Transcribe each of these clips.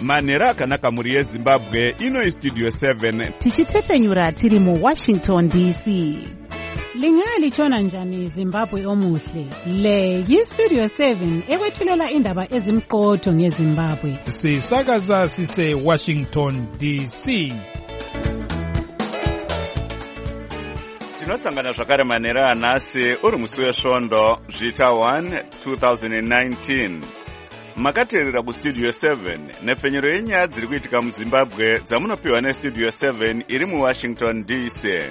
manhero akanaka muri yezimbabwe. Ino Studio 7 tichitepfenyura tiri muWashington DC. Lingalitshona njani Zimbabwe omuhle? Le yiStudio 7 ekwethulela indaba ezimqotho ngeZimbabwe. Sisakaza sise Washington DC. tinosangana zvakare manhero anhasi uri musi wesvondo zvita 1 2019. makateerera kuStudio 7 nepfenyero yenyaya dziri kuitika muZimbabwe dzamunopiwa neStudio 7 iri muWashington DC.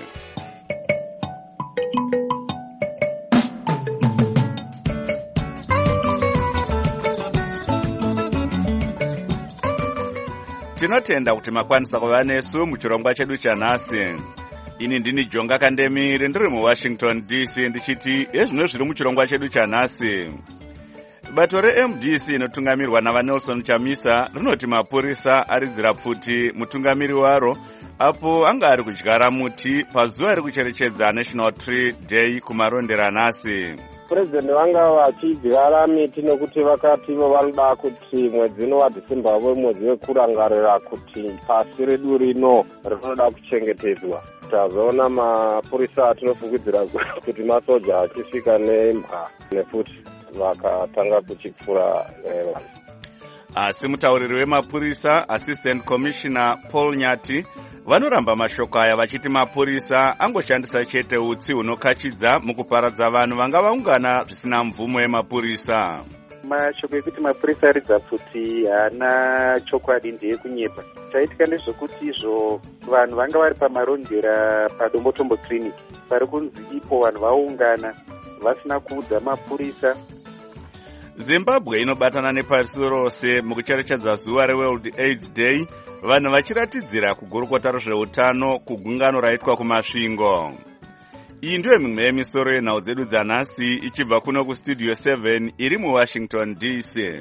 tinotenda kuti makwanisa kuva nesu muchirongwa chedu chanhasi. Ini ndini Jonga Kandemiri ndiri muWashington DC ndichiti ezvino zviri muchirongwa chedu chanhasi. Bato reMDC inotungamirwa naVanelson Chamisa rinoti mapurisa aridzira pfuti mutungamiri waro apo anga ari kudyara muti pazuva rekucherechedza National Tree Day kumarondera nhasi. President vanga vachidyara miti nokuti vakati vanoda kuti mwedzi waDhisemba wave mwedzi wekurangarira kuti pasi redu rino rinoda kuchengetedzwa. Tazoona mapurisa atinofungidzira kuti masoja achisvika nemha nefuti vakatanga kuchipfura vanhu. Asi mutauriri wemapurisa Assistant Commissioner Paul Nyati vanoramba mashoko aya vachiti mapurisa angoshandisa chete utsi hunokachidza mukuparadza vanhu vanga vaungana zvisina mvumo yemapurisa. Mashoko ekuti mapurisa aridza pfuti haana chokwadi ndeyekunyepa. Chaitika ndezvekuti izvo vanhu vanga vari pamarondera padombotombo clinic pari kunzi ipo vanhu vaungana vasina kuudza mapurisa. Zimbabwe inobatana nepasi rose mukucherechedza zuva reWorld AIDS Day, vanhu vachiratidzira kugurukota rezveutano kugungano raitwa kumasvingo. Iyi ndiyo mimwe yemisoro yenhau dzedu dzanhasi ichibva kuno kuStudio 7 iri muWashington DC.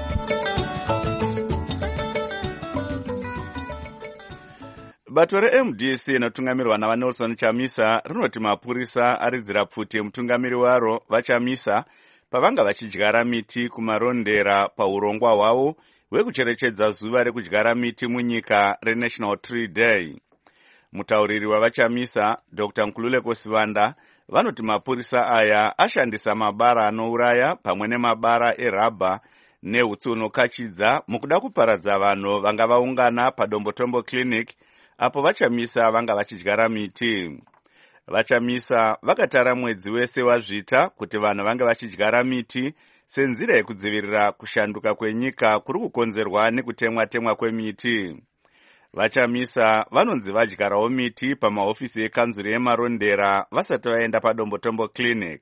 Bato reMDC inotungamirwa naVanelson Chamisa rinoti mapurisa aridzira pfuti mutungamiri waro vaChamisa pavanga vachidyara miti kumarondera paurongwa hwavo hwekucherechedza zuva rekudyara miti munyika reNational Tree Day. Mutauriri wavaChamisa Dr. Nkululeko Sivanda vanoti mapurisa aya ashandisa mabara anouraya pamwe nemabara erabha neutsi hunokachidza mukuda kuparadza vanhu vanga vaungana padombotombo clinic apo vaChamisa vanga vachidyara miti. VaChamisa vakatara mwedzi wese wazvita kuti vanhu vange vachidyara miti senzira yekudzivirira kushanduka kwenyika kuri kukonzerwa nekutemwa-temwa kwemiti. VaChamisa vanonzi vadyarawo miti pamahofisi ekanzuri yemarondera vasati vaenda padombotombo clinic.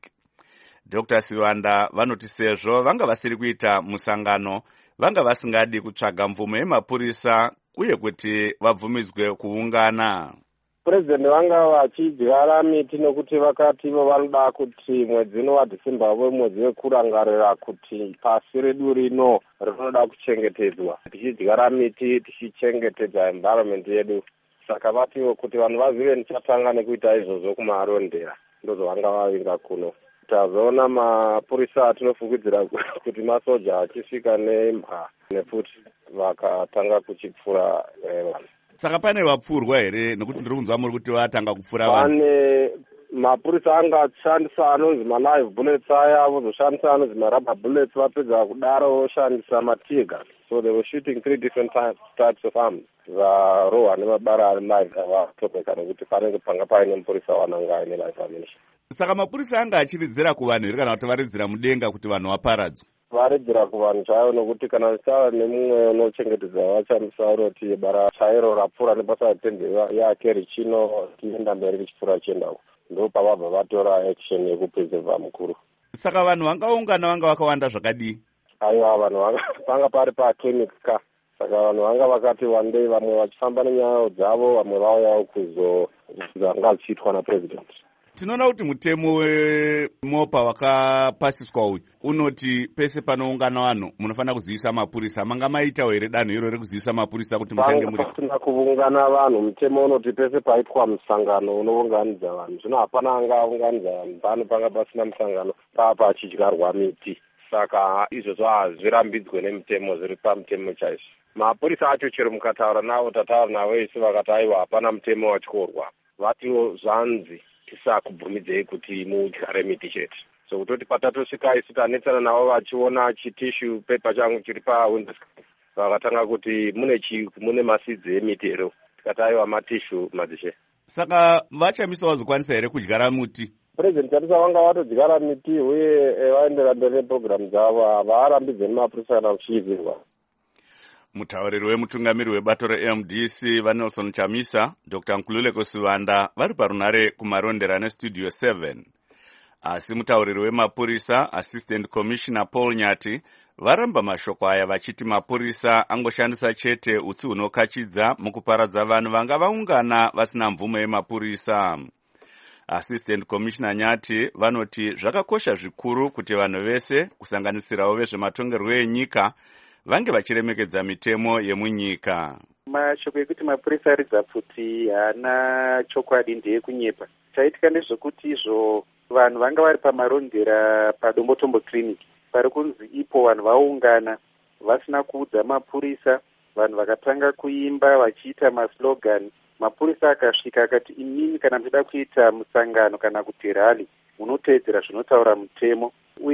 Dr. Sivanda vanoti sezvo vanga vasiri kuita musangano vanga vasingadi kutsvaga mvumo yemapurisa uye kuti vabvumidzwe kuungana. President vanga vachidyara miti nokuti vakati vanoda kuti mwedzi waDhisemba wave mwedzi wekurangarira kuti pasi redu rino rinoda kuchengetedzwa. Tichidyara miti tichichengetedza environment yedu. Saka vatiwo kuti vanhu vazive nichatanga nekuita izvozvo kumarondera. Ndozvavanga vavinga kuno. Tazoona mapurisa atinofungidzira kuti masoja achisvika nemha nefuti vakatanga kuchipfura vanhu. Saka pane vapfurwa here nekuti ndiri kunzwa muri kuti vatanga kupfura vanhu? Pane mapurisa anga achishandisa anonzi malive bullets aya vozoshandisa anonzi marubber bullets vapedza kudaro voshandisa matiga. So they were shooting 3 different types of arms. Varohwa nemabara ari live avatopeka nekuti panenge panga paine mupurisa wananga aine live ammunition. Saka mapurisa anga achiridzira kuvanhu here kana kuti varidzira mudenga kuti vanhu vaparadzwe? Varidzira kuvanhu chaivo nokuti kana richava nemumwe unochengetedza vaChamisa uroti bara chairo rapfuura nebasa retende yake richino tienda mberi richipfuura chiendako. Ndo pavabva vatora action yekupreserva mukuru. Saka vanhu vangaungana vanga vakawanda zvakadii? Aiwa vanhu vanga pari paclinic ka. Saka vanhu vanga vakati one day vamwe vachifamba nenyaya dzavo vamwe vauyawo kuzovanga zvichiitwa napresident. Tinoona kuti mutemo weMopa wakapasiswa uyu unoti pese panoungana vanhu munofanira kuzivisa mapurisa. Manga maitawo here danho iro rekuzivisa mapurisa kuti muchange muri? Pasina kuungana vanhu, mutemo unoti pese paitwa musangano unounganidza vanhu. Zvino hapana angaunganidza vanhu pano panga pasina musangano pachidyarwa miti. Saka izvozvo hazvirambidzwe nemutemo, zviri pamutemo chaizvo. mapurisa acho chero mukataura navo, tataura navo isi vakati aiwa hapana mutemo watyorwa, vatiwo zvanzi tisakubvumidzei kuti mudyare miti chete. So kutoti patatosvika isi tanetsana navo vachiona chitishu pepa changu chiri pawindows, vakatanga kuti mune masidzi emiti ero, tikati aiwa matishu madzishe. Saka vachamisa vazokwanisa here kudyara muti? President Chamisa vanga vatodyara miti uye vaendera mberi nepurogiramu dzavo, havarambidzeni mapurisa kana kuchiivirwa. Mutauriri wemutungamiri webato reMDC vaNelson Chamisa, Dr. Nkululeko Sivanda vari parunare kumarondera nestudio 7. Asi mutauriri wemapurisa Assistant Commissioner Paul Nyati varamba mashoko aya vachiti mapurisa angoshandisa chete utsi hunokachidza mukuparadza vanhu vanga vaungana vasina mvumo yemapurisa. Assistant Commissioner Nyati vanoti zvakakosha zvikuru kuti vanhu vese kusanganisirawo vezvematongerwo enyika vange vachiremekedza mitemo yemunyika. Mashoko ekuti mapurisa aridza pfuti haana chokwadi ndeyekunyepa. Chaitika ndezvekuti izvo vanhu vanga vari pamarondera padombotombo clinic pari kunzi ipo vanhu vaungana vasina kuudza mapurisa, vanhu vakatanga kuimba vachiita maslogan. Mapurisa akasvika akati inini kana muchida kuita musangano kana kuti rally munoteedzera zvinotaura mutemo,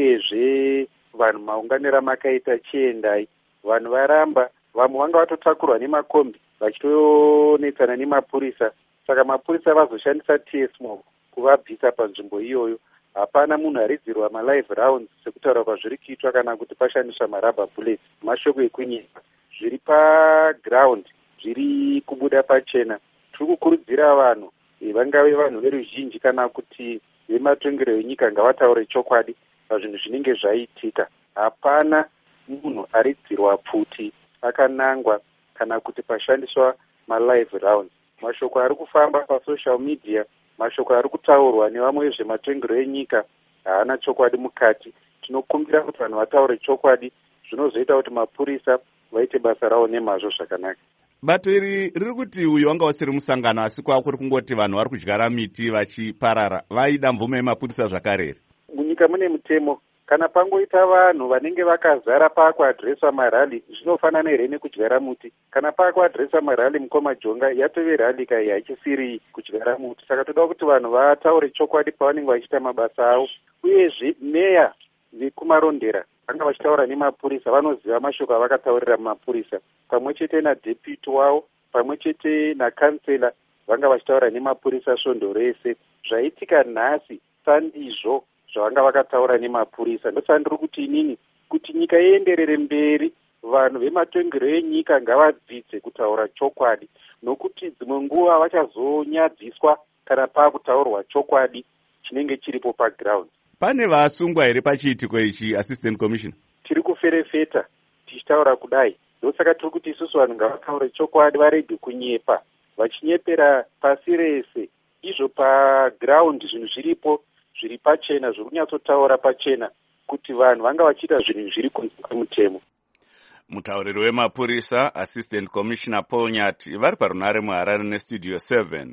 uyezve vanhu maunganira makaita chiendai. Vanhu varamba, vamwe vanga vatotakurwa nemakombi vachitonetsana nemapurisa, saka mapurisa vazoshandisa TSMO kuvabvisa panzvimbo iyoyo. Hapana munhu aridzirwa malive rounds sekutaura kwazviri kuitwa kana kuti pashandiswa marubber bullets. Mashoko ekunyepa zviri paground zviri kubuda pachena. Tiri kukurudzira vanhu vangave vanhu veruzhinji kana kuti vematongero enyika ngavataure chokwadi pazvinhu zvinenge zvaitika. Hapana munhu aridzirwa pfuti akanangwa kana kuti pashandiswa malive rounds. Mashoko ari kufamba pasocial media, mashoko ari kutaurwa nevamwe vezvematongero enyika haana chokwadi mukati. Tinokumbira kuti vanhu vataure chokwadi, zvinozoita kuti mapurisa vaite basa ravo nemazvo zvakanaka. Bato iri riri kuti uyu wanga usiri musangano asi kwakuri kungoti vanhu vari kudyara miti vachiparara, vaida mvumo yemapurisa zvakare here? Munyika mune mutemo. Kana pangoita vanhu vanenge vakazara pakuadhireswa marali, zvinofanana here nekudyara muti? Kana pakuadhireswa marali mukoma jonga yatove rali kai haichisiri kudyara muti. Saka toda kuti vanhu vataure chokwadi pavanenge vachiita mabasa avo. Uyezve meya vekumarondera vanga vachitaura nemapurisa vanoziva mashoko avakataurira mapurisa, pamwe chete nadeputy wavo, pamwe chete nakansela vanga vachitaura nemapurisa svondo rese. Zvaitika nhasi sandizvo zvavanga vakataura nemapurisa. Ndosandiri kuti inini kuti nyika ienderere mberi, vanhu vematongero enyika ngavadzidze kutaura chokwadi, nokuti dzimwe nguva vachazonyadziswa kana paakutaurwa chokwadi chinenge chiripo paground. Pane vasungwa here pachiitiko ichi, Assistant Commissioner? Tiri kuferefeta tichitaura kudai. Ndosaka tiri kuti isusu vanhu ngavataure chokwadi, varege kunyepa, vachinyepera pasi rese. Izvo paground zvinhu zviripo zviri pachena, zviri kunyatsotaura pachena kuti vanhu vanga vachiita zvinhu zviri kunze kwemutemo. Mutauriri wemapurisa Assistant Commissioner Paul Nyati vari parunare muHarare nestudio 7.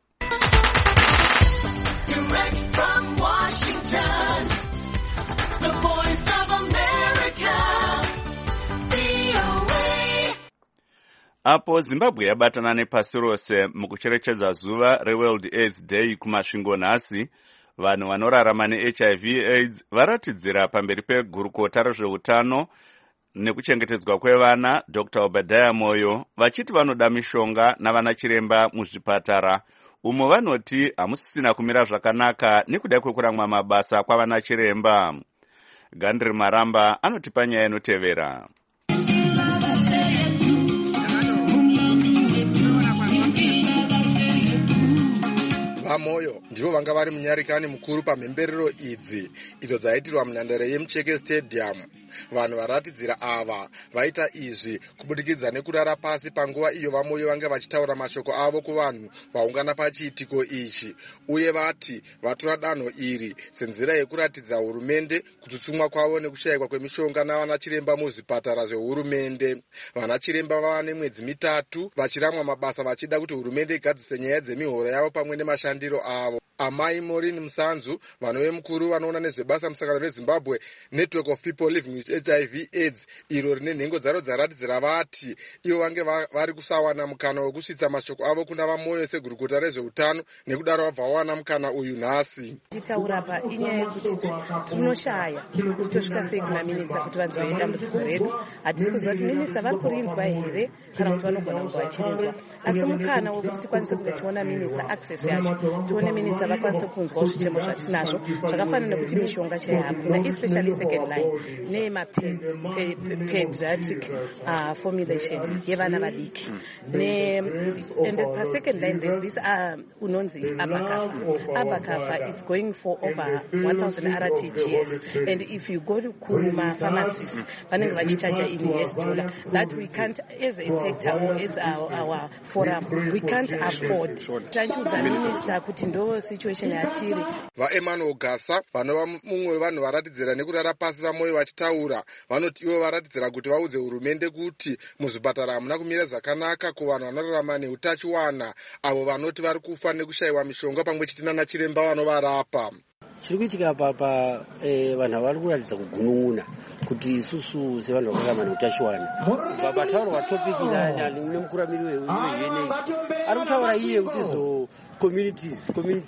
Direct from Washington, the voice of America, VOA. Apo Zimbabwe yabatana nepasi rose mukucherechedza zuva reWorld AIDS Day kumasvingo nhasi, vanhu vanorarama neHIV AIDS varatidzira pamberi pegurukota rezveutano nekuchengetedzwa kwevana Dr. Obadiah Moyo vachiti vanoda mishonga navana chiremba muzvipatara, umo vanoti hamusisina kumira zvakanaka nekuda kwekuramwa mabasa kwavana chiremba. Gandri Maramba anotipa nyaya inotevera. Vamoyo ndivo vanga vari munyarikani mukuru pamhemberero idzi idzo dzaitirwa munhandare yemucheke stadium. Vanhu varatidzira ava vaita izvi kubudikidza nekurara pasi panguva iyo Vamoyo vanga vachitaura mashoko avo kuvanhu vaungana pachiitiko ichi, uye vati vatora danho iri senzira yekuratidza hurumende kutsutsumwa kwavo nekushayikwa kwemishonga navana chiremba muzvipatara zvehurumende. Vana chiremba vava nemwedzi mitatu vachiramwa mabasa vachida kuti hurumende igadzise nyaya dzemihoro yavo pamwe nemashandiro mapandiro avo. Amai Maureen Musanzu, vanove mukuru vanoona nezvebasa musangano reZimbabwe Network of People Living with HIV AIDS, iro rine nhengo dzaro dzaratidzira vati ivo vange vari kusawana mukana wekusvitsa mashoko avo kuna vamoyo segurukota rezveutano, nekudaro vabva vawana mukana uyu nhasi. Titaura pa inyaya yekuti tinoshaya kuti tosvika sei kuna minista kuti vanzoenda mudziko redu. Hatisi kuziva kuti minista vari kurinzwa here kana kuti vanogona kunge vachirinzwa, asi mukana wekuti tikwanise kunge tiona minista access yacho, tione minista vakwanise kunzwawo zvichemo zvatinazvo zvakafanana nekuti mishonga chaiyo hakuna, especially second line nepediatric formulation yevana vadiki. And per second line there's this unonzi Abakafa is going for over 1,000 RTGS, and if you go to Kuruma pharmacies vanenge vachicharge in $, that we can't, as a sector or as our forum, we can't afford. Tanchiudza minister kuti ndo situation yatiri. VaEmmanuel Gasa vanova mumwe wevanhu varatidzira nekurara pasi vamoyo vachitaura, vanoti ivo varatidzira kuti vaudze hurumende kuti muzvipatara hamuna kumira zvakanaka kuvanhu vanorarama neutachiwana, avo vanoti vari kufa nekushayiwa mishonga pamwe chete nana chiremba vanovarapa. Chiri kuitika papa vanhu vari kuratidza kugunun'una kuti isusu sevanhu vakararama neutachiwana. Pataurwa topiki nemukuramiri weUNAIDS ari kutaura iye kuti zo communities,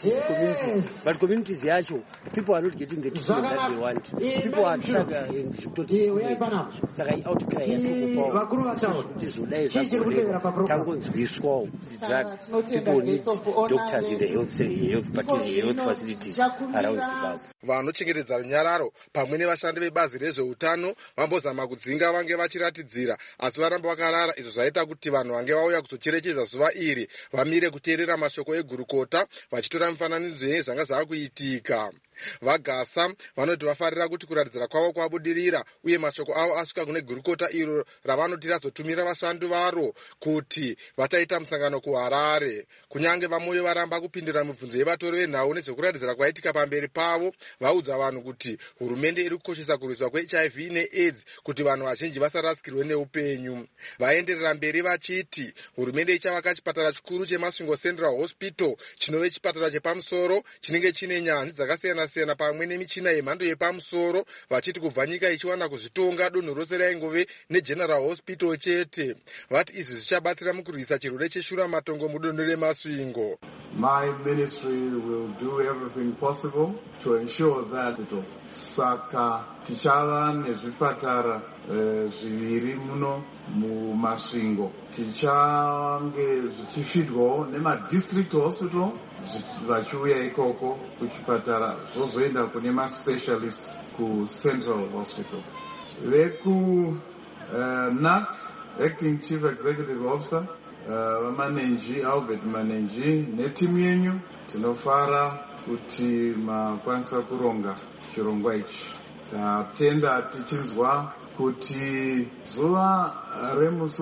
but communities yacho, people are not getting the treatment that they want. People are struggling with saka outcry yatikupawo kuti zodai zvagoneka tangonzwiswawo kuti drugs, people need doctors in the health facilities around Zimbabwe. Vanochengetedza runyararo pamwe nevashandi vebazi rezveutano vambozama kudzinga vange vachiratidzira, asi varamba vakarara. Izvo zvaita kuti vanhu vange vauya kuzocherechedza zuva iri vamire kuteerera mashoko egurukota vachitora mifananidzo yezvanga zvava kuitika. VaGasa vanoti vafarira kuti kuratidzira kwavo kwabudirira uye mashoko avo asvika kune gurukota iro ravanoti razotumira vashandi varo kuti vataita musangano kuHarare. Kunyange vamoyo varamba kupindura mibvunzo yevatori venhau nezvekuratidzira kwaitika pamberi pavo, vaudza vanhu kuti hurumende iri kukoshesa kurwiswa kweHIV neAIDS kuti vanhu vazhinji vasarasikirwe neupenyu. Vaenderera mberi vachiti hurumende ichavaka chipatara chikuru cheMasvingo Central Hospital chinove chipatara chepamusoro chinenge chine nyanzvi dzakasiyana siyana pamwe nemichina yemhando yepamusoro, vachiti kubva nyika ichiwana kuzvitonga donho rose raingove neGeneral Hospital chete. Vati izvi zvichabatsira mukurwisa chirwere cheshura matongo mudonho reMasvingo. My ministry will do everything possible to ensure that saka tichava nezvipatara zviviri muno muMasvingo, tichange zvichifidwawo nemadistrict hospital vachiuya ikoko kuchipatara zvozoenda kune maspecialists kuCentral Hospital. Veku NAC, Acting Chief Executive Officer Manenji, Albert Manenji, netimu yenyu tinofara kuti makwanisa kuronga chirongwa ichi. Tatenda tichinzwa kuti zuva remusi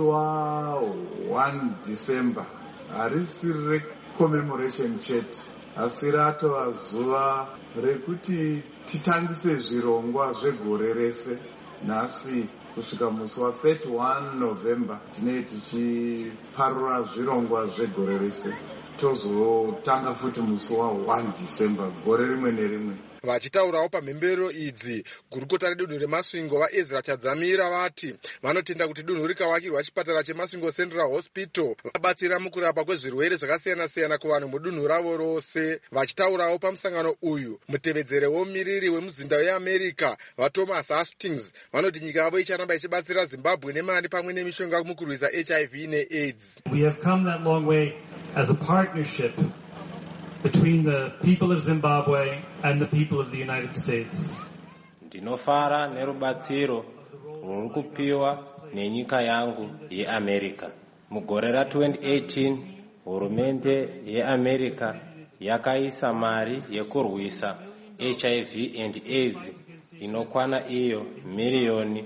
wa1 December harisiri commemoration chete, asi ratova zuva rekuti titangise zvirongwa zvegore rese. Nhasi kusvika musi wa31 November tinenge tichiparura zvirongwa zvegore rese, tozotanga futi musi wa1 December gore rimwe nerimwe. Vachitaurawo pamhemberero idzi, gurukota redunhu reMasvingo vaEzra Chadzamira vati vanotenda kuti dunhu rikavakirwa chipatara cheMasvingo Central Hospital vabatsira mukurapa kwezvirwere zvakasiyana siyana kuvanhu mudunhu ravo rose. Vachitaurawo pamusangano uyu, mutevedzere womumiriri wemuzinda weAmerica vaThomas Hastings vanoti nyika yavo icharamba ichibatsira Zimbabwe nemari pamwe nemishonga mukurwisa HIV neAIDS. We have come that long way as a partnership between the people of Zimbabwe and the people of the United States. Ndinofara nerubatsiro ruri kupiwa nenyika yangu yeAmerica. Mugore ra2018 hurumende yeAmerica yakaisa mari yekurwisa HIV and AIDS inokwana iyo miliyoni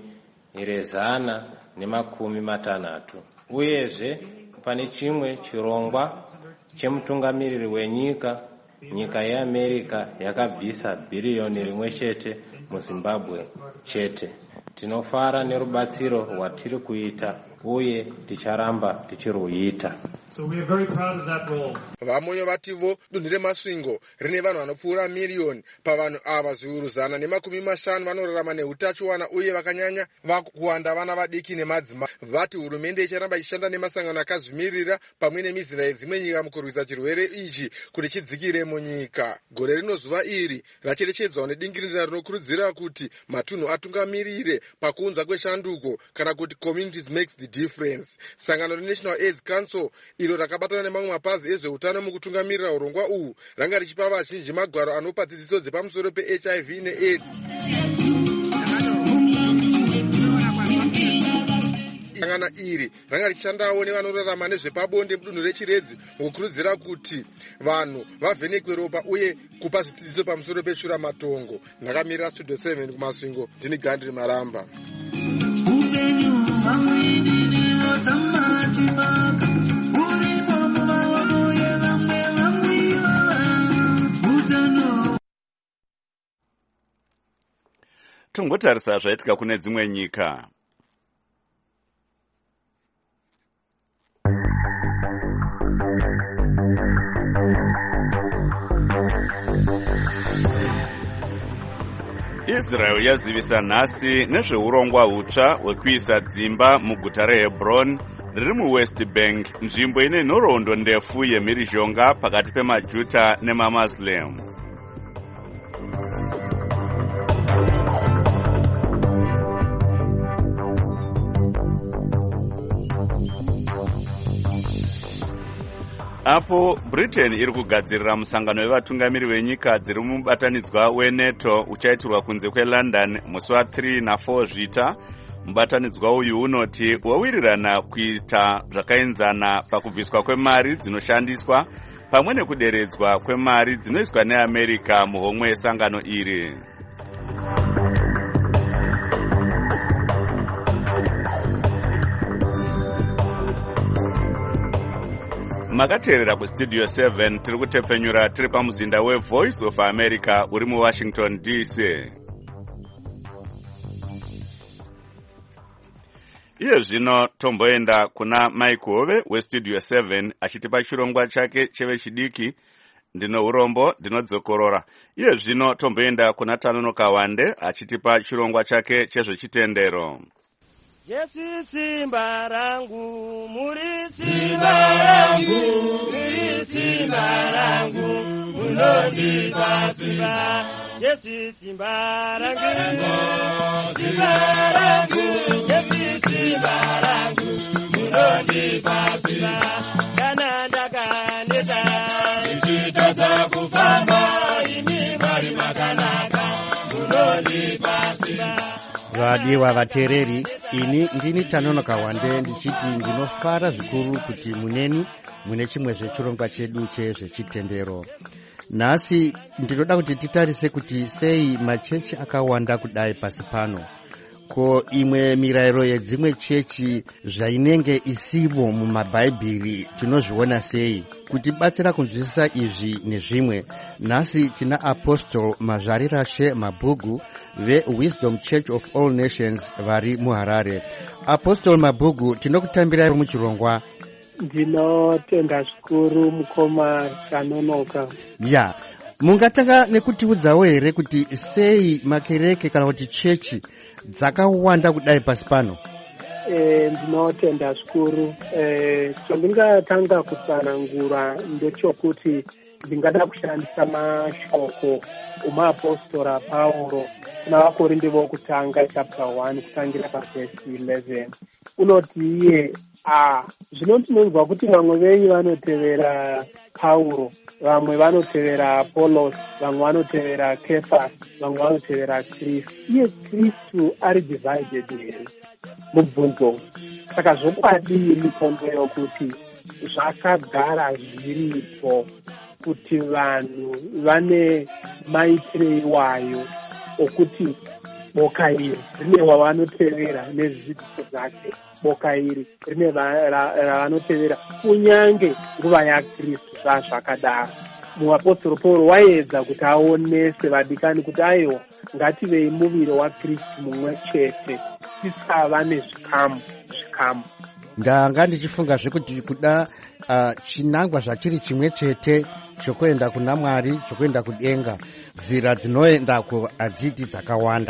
160. Uyezve pane chimwe chirongwa chemutungamiriri wenyika, nyika yeAmerica yakabvisa biliyoni 1 chete muZimbabwe chete. Tinofara nerubatsiro rwatiri kuita uye ticharamba tichiruita. So we are very proud of that role. Vamoyo vativo dunhu remasvingo rine vanhu vanopfuura miriyoni. Pavanhu ava zviuru 150 vanorarama neutachiwana uye vakanyanya vakuwanda vana vadiki nemadzimai. Vati hurumende icharamba ichishanda nemasangano akazvimirira pamwe nemizera yedzimwe nyika mukurwisa chirwere ichi kuti chidzikire munyika. Gore rino zuva iri racherechedzwa nedingirira rinokurudzira kuti matunhu atungamirire pakuunza kweshanduko kana kuti communities makes the difference. Sangano reNational AIDS Council iro rakabatana nemamwe mapazi ezveutano mukutungamirira urongwa uhu ranga richipa vazhinji magwaro anopa dzidziso dzepamusoro peHIV neAIDS. Sangano iri ranga richishandawo nevanorarama nezvepabonde mudunhu rechiredzi mukukurudzira kuti vanhu vavhenekwe ropa uye kupa zvidzidziso pamusoro peshuramatongo. Ndakamirira Studio 7 kumasvingo, ndini Gandhi Maramba. Tungotarisa zvaitika kune dzimwe nyika. Israel yazivisa nhasi nezveurongwa hutsva hwekuisa dzimba muguta reHebron riri muWest Bank, nzvimbo ine nhoroondo ndefu yemhirizhonga pakati pemaJudha nemaMuslim. Apo Britain iri kugadzirira musangano wevatungamiri venyika dziri mubatanidzwa weNATO uchaitirwa kunze kweLondon musi wa3 na4 zvita. Mubatanidzwa uyu unoti wawirirana kuita zvakaenzana pakubviswa kwemari dzinoshandiswa pamwe nekuderedzwa kwemari dzinoiswa neAmerica muhomwe yesangano iri. Makateerera kuStudio 7 tiri kutepfenyura tiri pamuzinda weVoice of America uri muWashington DC. Iye zvino tomboenda kuna Mike Hove weStudio 7 achitipa chirongwa chake chevechidiki. Ndino urombo ndinodzokorora. Iye zvino tomboenda kuna Tanono Kawande achitipa chirongwa chake chezvechitendero. Yesu simba rangu, muri simba rangu, muri simba rangu, munondipa simba. Yesu simba rangu, simba rangu, Yesu simba rangu, munondipa simba. Kana ndakaneta, ichitadza kufamba, imi mari makanaka, munondipa simba. Vadiwa vatereri, ini ndini Tanono Kawande ndichiti ndinofara zvikuru kuti muneni mune chimwe zvechirongwa chedu chezvechitendero. Nhasi ndinoda kuti titarise kuti sei machechi akawanda kudai pasi pano. Ko imwe mirayiro yedzimwe chechi zvainenge isivo mumabhaibheri tinozviona sei? Kuti batsira kunzwisisa izvi nezvimwe, nhasi tina Apostle Mazvarirashe Mabhugu veWisdom Church of All Nations vari muHarare. Apostle Mabhugu, tinokutambirai muchirongwa. Ndinotenda zvikuru mukoma Tanonoka. Ya, mungatanga nekutiudzawo here kuti sei makereke kana kuti chechi dzakawanda kudai pasi pano? Ndinotenda zvikuru. Chandingatanga kutsanangura ndechokuti ndingada kushandisa mashoko omuapostora Pauro kuna vakorinde vokutanga chapter 1 kutangira pavhesi 11. Unoti iye zvino tinonzwa kuti vamwe venyu vanotevera Pauro, vamwe vanotevera Apollos, vamwe vanotevera Kephas, vamwe vanotevera Kristu. Iye Kristu ari divided here mubvunzo. Saka zvokwadii pombo yokuti zvakagara zviripo kuti vanhu vane maitire iwayo okuti boka iri rine wavanotevera nezvidzidzo zvake, boka iri rine ravanotevera kunyange nguva yaKristu zvazvakadaro. muapostoro pauro waedza kuti aonese vadikani kuti aiwa ngativei muviri waKristu mumwe chete tisava nezvikamu. ndanga ndichifunga zvekuti kuda chinangwa zvachiri chimwe chete chokuenda kuna Mwari, chokuenda kudenga, nzira dzinoendako hadziti dzakawanda.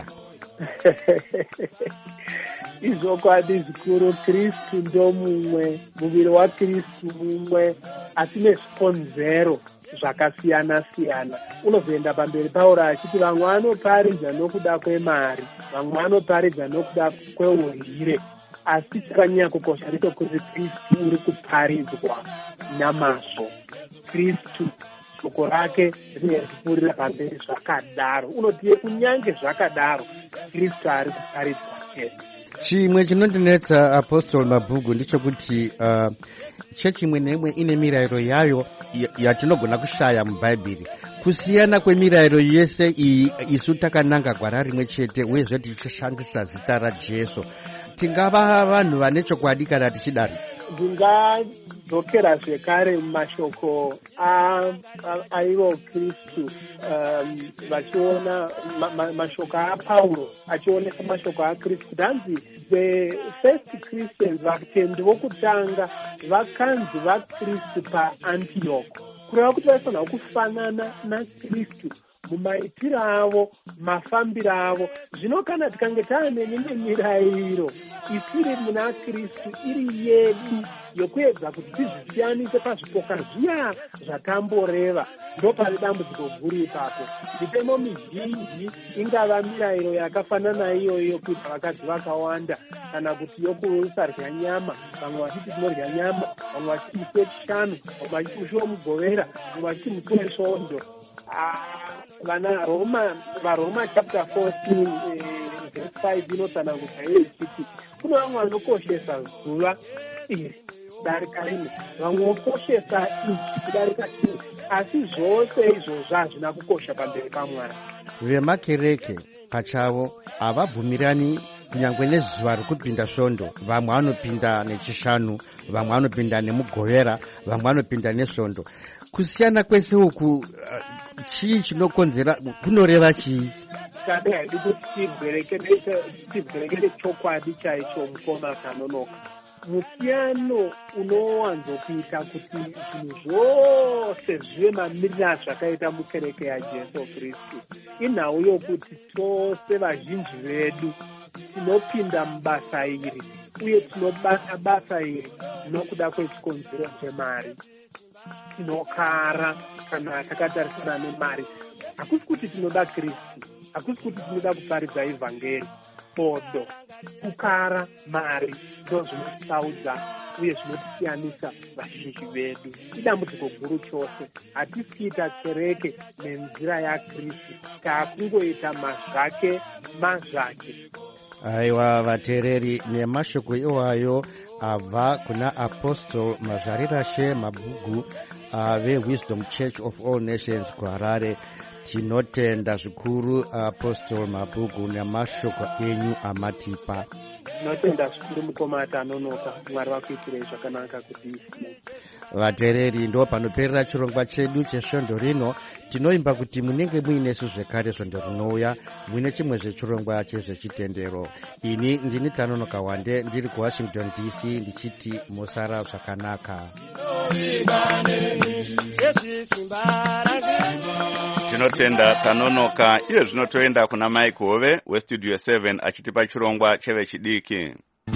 izvokwadi zvikuru. Kristu ndo mumwe, muviri waKristu mumwe, asi nezvikonzero zvakasiyana-siyana. Unozoenda pamberi Pauro achiti vamwe vanoparidza nokuda kwemari, vamwe vanoparidza nokuda kweurire, asi chakanyanya kukosha ndechekuti Kristu uri kuparidzwa namazvo. Kristu shoko rake rinozvipurira pamberi zvakadaro. Unotiye kunyange zvakadaro Kristu ari kuparidzwa chete. Chimwe chinondinetsa Apostol Mabhuku ndichokuti chechi imwe neimwe ine mirayiro yayo yatinogona kushaya mubhaibheri. Kusiyana kwemirayiro yese iyi isu takananga gwara rimwe chete uyezve tichishandisa zita raJesu. Tingava vanhu vane chokwadi kana tichidaro? Ndingadzokera zvekare mumashoko aivo Kristu vachiona mashoko aPauro achionesa mashoko aKristu. Danzi the first Christians, vatendi vokutanga vakanzi vaKristu paAntioch, kureva kuti vaifanira kufanana naKristu mumaitiro avo, mafambiro avo. Zvino kana tikange taane mimwe mirayiro isiri muna Kristu iri yedu yokuedza kuti tizvisiyanise pazvipoka zviya zvatamboreva, ndo pane dambudziko guru ipapo. Mitemo mizhinji ingava mirayiro yakafanana iyoyo kuita vakadzi vakawanda, kana kuti yokusarya nyama, vamwe vachiti tinorya nyama, vamwe vachiti musi wechishanu, vamwe vachiti musi womugovera, vamwe vachiti musi wesvondo. Varoma chapter 14 verse 5 inotsanangura ichiti kuna vamwe vanokoshesa zuva iri kudarika rimwe, vamwe vokoshesa ichi kudarika chimwe, asi zvose izvozvo hazvina kukosha pamberi paMwari. Vemakereke pachavo havabvumirani kunyangwe nezuva rekupinda svondo. Vamwe vanopinda nechishanu, vamwe vanopinda nemugovera, vamwe vanopinda nesvondo. Kusiyana kwese uku chii chinokonzera, kunoreva chii? Tade haidi kuti tibwerekere chokwadi chaicho mukoma kanonoka. Musiyano unowanzokuita kuti zvinhu zvose zvive mamirira zvakaita mukereke yaJesu Kristu inhau yokuti tose vazhinji vedu tinopinda mubasa iri uye tinobata basa iri nokuda kwechikonzero chemari. Tinokara kana takatarisana nemari. Hakusi kuti tinoda Kristu, hakusi kuti tinoda kuparidza evhangeri. Bodo, kukara, mari ndo zvinotisaudza uye zvinotisiyanisa vazhinji vedu. Idambudziko guru chose. Hatisiita kereke nenzira yaKristu, taakungoita mazvake. Aiwa vateereri, nemashoko iwayo abva kuna Apostle Mazvarirashe Mabhuku veWisdom Church of All Nations kuHarare. Tinotenda zvikuru Apostle Mabhuku nemashoko enyu amatipa. Tinotenda zvikuru mukomata anonoka. Mwari vakuitirei zvakanaka kudii. Vateereri, ndo panoperera chirongwa chedu chesvondo rino. Tinoimba kuti munenge muinesu zvekare svondo rinouya, muine chimwe zvechirongwa chezvechitendero. Ini ndini Tanonoka Wande, ndiri kuWashington DC, ndichiti musara zvakanaka. Tinotenda Tanonoka. Iye zvino toenda kuna Mike Hove westudio 7 achitipa chirongwa chevechidiki.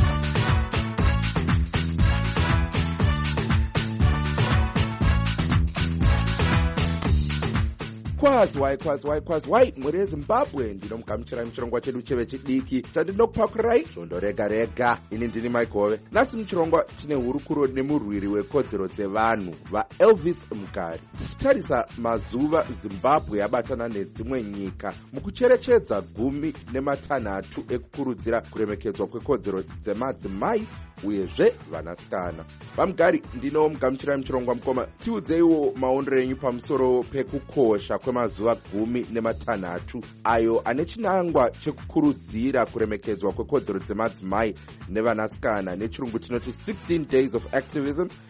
Kwazwai muri eZimbabwe ndinomugamuchirai muchirongwa chedu chevechidiki chandinokupakurai zvondo rega rega. Ini ndini Mike Hove. Nasi muchirongwa tine hurukuro nemurwiri wekodzero dzevanhu vaElvis Mugari, tichitarisa mazuva Zimbabwe yabatana nedzimwe nyika mukucherechedza 16 ekukurudzira kuremekedzwa kwekodzero dzemadzimai uyezve vanasikana. Vamugari, ndinomugamuchirai muchirongwa mukoma. Tiudzeiwo maondero enyu pamusoro pekukosha kwemazuva 16 ayo ane chinangwa chekukurudzira kuremekedzwa kwekodzero dzemadzimai nevanasikana, nechirungu tinoti 16 days of activism,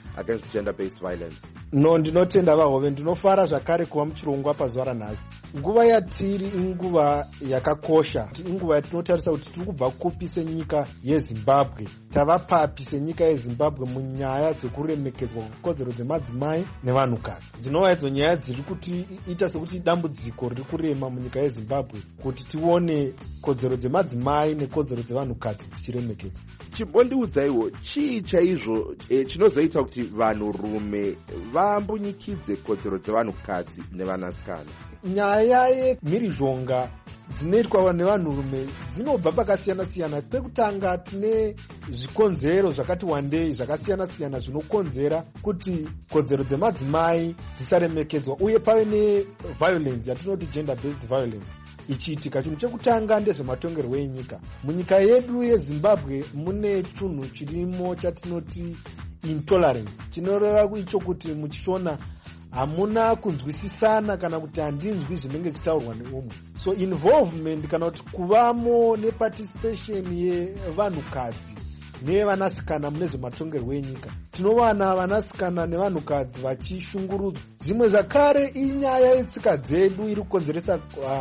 against gender-based violence. No, ndinotenda vahove. Ndinofara zvakare kuva muchirongwa pazuva ranhasi. Nguva yatiri inguva yakakosha, inguva yatinotarisa kuti tiri kubva kupi senyika yeZimbabwe tava papi senyika yeZimbabwe munyaya dzekuremekedzwa kwekodzero dzemadzimai nevanhukadzi. Dzinova idzo nyaya dziri kutiita sekuti dambudziko riri kurema munyika yeZimbabwe kuti tione kodzero dzemadzimai nekodzero dzevanhukadzi dzichiremekedzwa. Chimbondiudzaiwo chii chaizvo chinozoita kuti vanhurume vambunyikidze kodzero dzevanhukadzi nevanasikana? Nyaya yemhirizhonga dzinoitwa nevanhurume dzinobva pakasiyana-siyana. Pekutanga tine zvikonzero zvakati wandei zvakasiyana-siyana zvinokonzera kuti kodzero dzemadzimai dzisaremekedzwa uye pave neviolence yatinoti gender-based violence ichiitika. Chinhu chekutanga ndezvematongerwo enyika. Munyika yedu yeZimbabwe mune chunhu chirimo chatinoti intolerance, chinoreva icho kuti muchishona hamuna kunzwisisana kana kuti handinzwi zvinenge zvichitaurwa neumwe. So involvement kana kuti kuvamo neparticipation yevanhukadzi nevanasikana mune zvematongerwo enyika, tinowana vanasikana nevanhukadzi vachishungurudzwa. Zvimwe zvakare inyaya yetsika dzedu iri kukonzeresa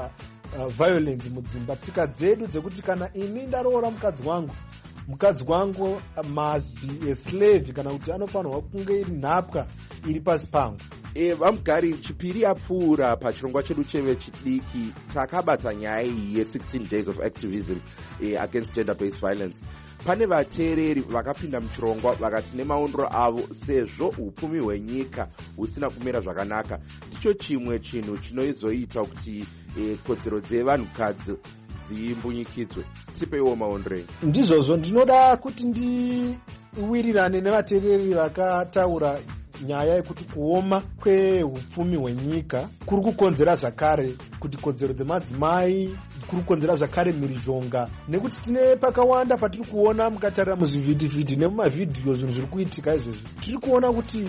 violence mudzimba. Tsika dzedu dzekuti kana ini ndaroora mukadzi wangu must be a slave, kana kuti anofanirwa kunge iri nhapwa iri pasi pangu. Vamugari, chipiri yapfuura pachirongwa chedu chevechidiki takabata nyaya iyi ye16 days of activism against gender-based violence. Pane vateereri vakapinda muchirongwa vakati nemaondero avo sezvo upfumi hwenyika husina kumira zvakanaka ndicho chimwe chinhu chinozoita kuti kodzero dzevanhukadzi dzimbunyikidzwe. Tipeiwo maondero. Ndizvozvo ndinoda kuti ndiwirirane nevateereri vakataura nyaya yekuti kuoma kweupfumi hwenyika kuri kukonzera zvakare kuti kodzero dzemadzimai, kuri kukonzera zvakare mhirizhonga, nekuti tine pakawanda patiri kuona mukatarira muzvivhidhivhidhi nemumavidhiyo zvinhu zviri kuitika izvezvi. Tiri kuona kuti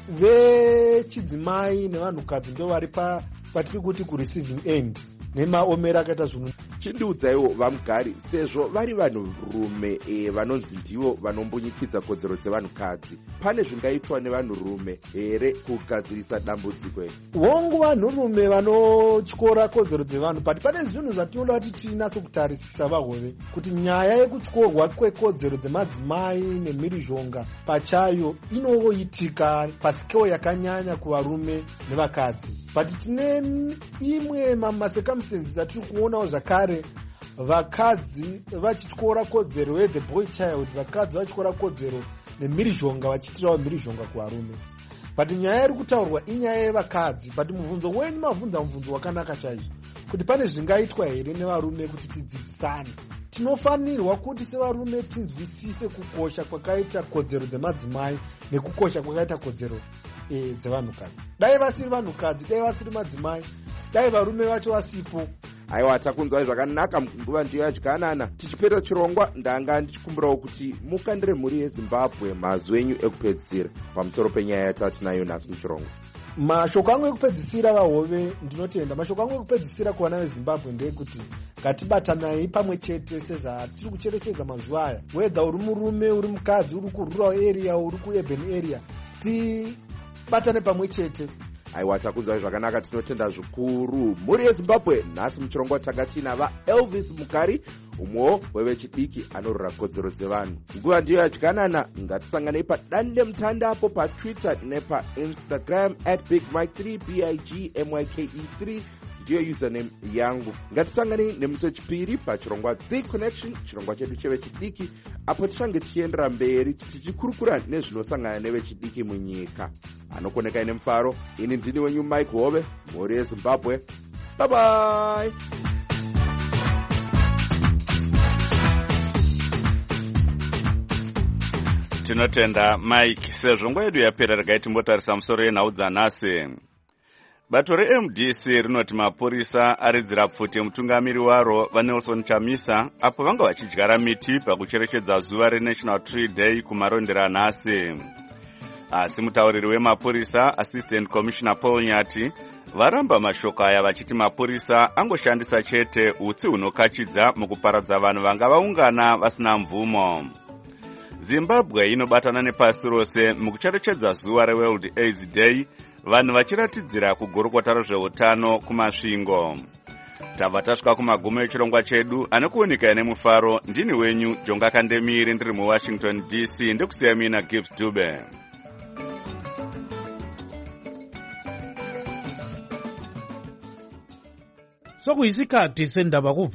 vechidzimai nevanhukadzi ndo vari patiri kuti kureceiving end nemaomero akaita zvinhu. Chindiudzaiwo vamugari, sezvo vari vanhurume vanonzi ndivo vanombunyikidza kodzero dzevanhukadzi, pane zvingaitwa nevanhurume here kugadzirisa dambudziko iri? Vongu vanhurume vanotyora kodzero dzevanhu, but pane zvinhu zvatinoda kuti tinatso kutarisisa vahove kuti nyaya yekutyorwa kwekodzero dzemadzimai nemhirizhonga pachayo inoitika pasikeo yakanyanya kuvarume nevakadzi, but tine imwe macircumstances atiri kuonawo zvakare vakadzi vachityora kodzero ye the boy child, vakadzi vachityora kodzero nemhirizhonga vachitirawo mhirizhonga kuvarume. But nyaya iri kutaurwa inyaya yevakadzi, but mubvunzo wenyu mabvunza mubvunzo wakanaka chaizvo kuti pane zvingaitwa here nevarume kuti tidzidzisane. Tinofanirwa kuti sevarume tinzwisise kukosha kwakaita kodzero dzemadzimai nekukosha kwakaita kodzero dzevanhukadzi. Dai vasiri vanhukadzi, dai vasiri madzimai, dai varume vacho vasipo. Aiwa, takunzwai zvakanaka. Nguva ndiyo yadyanana. Tichipedza chirongwa ndanga ndichikumbirawo kuti mukandire mhuri yeZimbabwe mazwi enyu ekupedzisira pamusoro penyaya yatinayo nhasi muchirongwa. Mashoko angu ekupedzisira vahove, ndinotenda mashoko angu ekupedzisira kuvana veZimbabwe ndeyekuti ngatibatanai pamwe chete sezvatiri kucherechedza mazuva aya, wedha uri murume, uri mukadzi, uri kurural area, uri kuurban area, tibatane pamwe chete. Aiwa, takunzwai zvakanaka, tinotenda zvikuru. Mhuri yeZimbabwe nhasi muchirongwa takatina vaElvis Mukari, umwewo wevechidiki anorora kodzero dzevanhu. Nguva ndiyo yadyanana. Ngatisanganei padande mutandapo paTwitter nepaInstagram @BigMike3 BIGMYKE3 ndiyo username yangu. Ngatisanganei nemusi wechipiri pachirongwa The Connection, chirongwa chedu chevechidiki, apo tichange tichiendera mberi tichikurukura nezvinosangana nevechidiki munyika. Anokonekai nemufaro, ini ndini wenyu Mike Hove, mhuri yeZimbabwe. Bye bye. Tinotenda Mike. Sezvo nguva yedu yapera regai timbotarisa musoro yenhau dzanhasi. Bato reMDC rinoti mapurisa aridzira pfuti mutungamiri waro vaNelson Chamisa apo vanga vachidyara miti pakucherechedza zuva reNational Tree Day kumarondera nhasi. Asi mutauriri wemapurisa Assistant Commissioner Paul Nyati varamba mashoko aya vachiti mapurisa angoshandisa chete utsi hunokachidza mukuparadza vanhu vanga vaungana vasina mvumo. Zimbabwe inobatana nepasi rose mukucherechedza zuva reWorld AIDS Day, vanhu vachiratidzira kugurukota zveutano kumasvingo. Tabva tasvika kumagumo echirongwa chedu anokuoneka nemufaro. Ndini wenyu Jonga Kandemiri ndiri muWashington DC, ndikusiya mina Gibbs Dube. Sokuyisikhathi sendaba